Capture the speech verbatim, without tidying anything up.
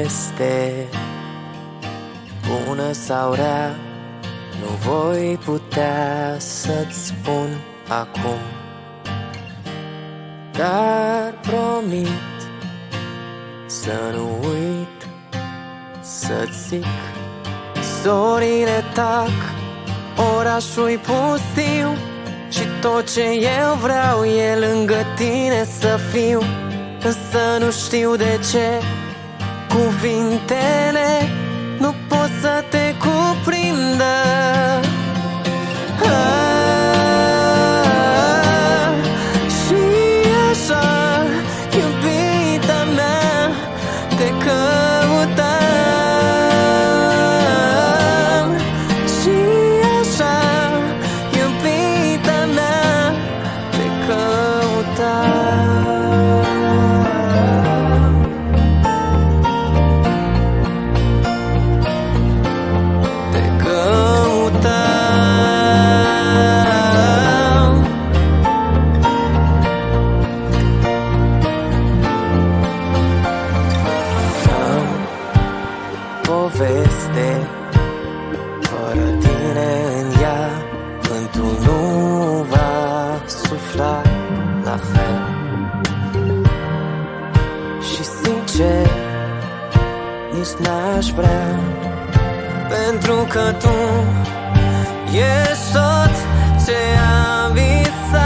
poveste, bună sau rea, nu voi putea să-ți spun acum, dar promit să nu uit să-ți zic. Zorile tac, orașul-i pustiu și tot ce eu vreau e lângă tine să fiu. Însă nu știu de ce cuvintele nu pot să te cuprindă. Ah, și așa, iubita mea, te căutam. Și așa, iubita mea, te căutam. Poveste fără tine în ea, vântul nu va sufla la fel. Și sincer, nici n-aș vrea, pentru că tu ești tot ce am visat.